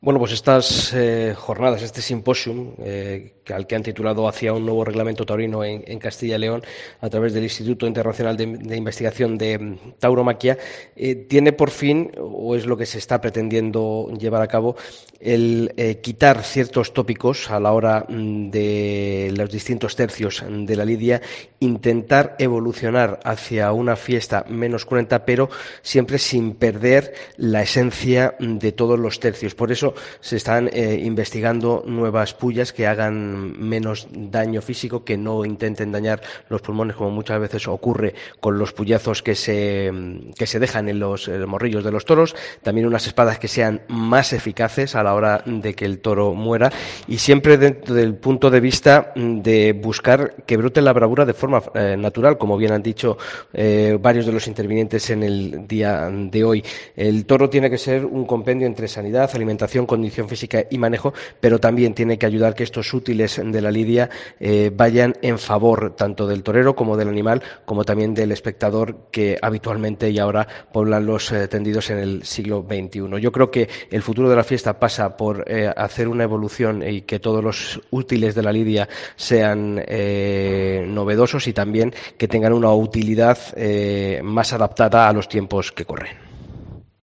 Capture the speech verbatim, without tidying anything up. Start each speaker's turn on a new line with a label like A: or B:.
A: Bueno, pues estas eh, jornadas, este simposium, eh, que al que han titulado Hacia un nuevo reglamento taurino en, en Castilla y León, a través del Instituto Internacional de, de Investigación de mm, Tauromaquia, eh, tiene por fin, o es lo que se está pretendiendo llevar a cabo, el eh, quitar ciertos tópicos a la hora mm, de los distintos tercios de la lidia, intentar evolucionar hacia una fiesta menos cruenta, pero siempre sin perder la esencia de todos los tercios. Por eso se están eh, investigando nuevas pullas que hagan menos daño físico, que no intenten dañar los pulmones, como muchas veces ocurre con los pullazos que se, que se dejan en los eh, morrillos de los toros. También unas espadas que sean más eficaces a la hora de que el toro muera, y siempre dentro del punto de vista de buscar que brote la bravura de forma eh, natural, como bien han dicho eh, varios de los intervinientes en el día de hoy. El toro tiene que ser un compendio entre sanidad, alimentación, condición física y manejo, pero también tiene que ayudar que estos útiles de la lidia eh, vayan en favor tanto del torero como del animal, como también del espectador, que habitualmente y ahora poblan los eh, tendidos en el siglo veintiuno. Yo creo que el futuro de la fiesta pasa por eh, hacer una evolución y que todos los útiles de la lidia sean eh, novedosos, y también que tengan una utilidad eh, más adaptada a los tiempos que corren.